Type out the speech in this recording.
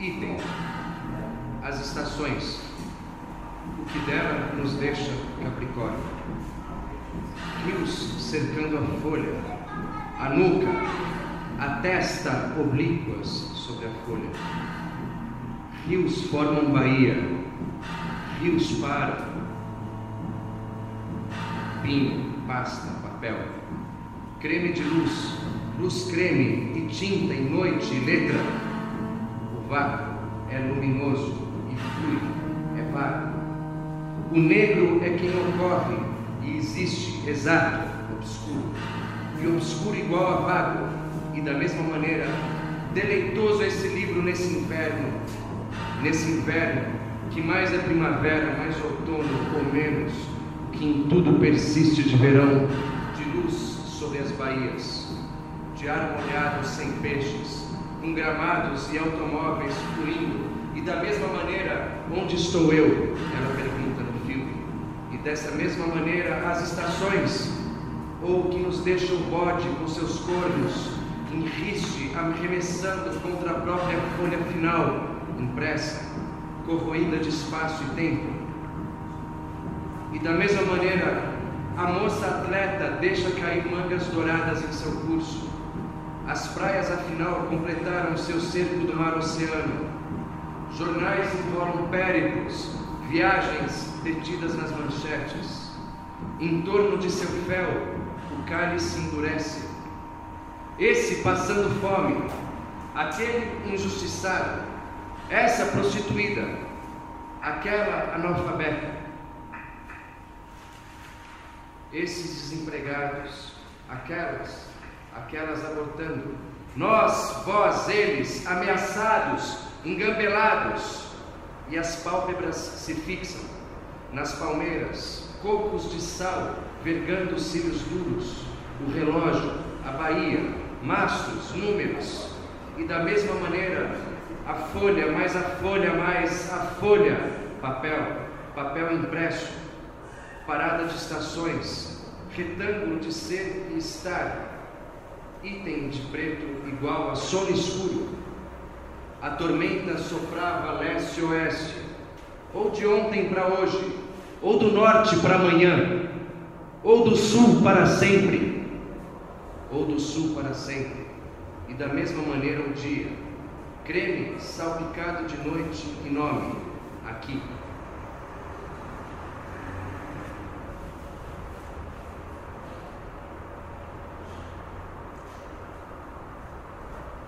Item: as estações, o que dela nos deixa Capricórnio. Rios cercando a folha, a nuca, a testa oblíquas sobre a folha. Rios formam baía, rios param. Pinho, pasta, papel, creme de luz, luz creme e tinta em noite e letra. O vácuo é luminoso e flui, é vago. O negro é quem ocorre e existe, exato, obscuro. E obscuro igual a vago, e da mesma maneira, deleitoso é esse livro nesse inverno que mais é primavera, mais outono ou menos, que em tudo persiste de verão, de luz sobre as baías, de ar molhado sem peixes, com gramados e automóveis fluindo, e da mesma maneira, onde estou eu? Ela pergunta no filme. E dessa mesma maneira, as estações, ou que nos deixa o bode com seus cornos, em riste, arremessando contra a própria folha final, impressa, corroída de espaço e tempo. E da mesma maneira, a moça atleta deixa cair mangas douradas em seu curso. As praias, afinal, completaram seu cerco do mar-oceano. Jornais enrolam périplos, viagens detidas nas manchetes. Em torno de seu fel, o cálice endurece. Esse passando fome, aquele injustiçado, essa prostituída, aquela analfabeta. Esses desempregados, aquelas abortando, nós, vós, eles, ameaçados, engambelados, e as pálpebras se fixam nas palmeiras, cocos de sal vergando os cílios duros, o relógio, a baía, mastros, números, e da mesma maneira, a folha, mais a folha, mais a folha, papel impresso, parada de estações, retângulo de ser e estar, item de preto igual a sono escuro. A tormenta soprava leste-oeste, ou de ontem para hoje, ou do norte para amanhã, ou do sul para sempre, e da mesma maneira o dia, creme salpicado de noite e nome, aqui.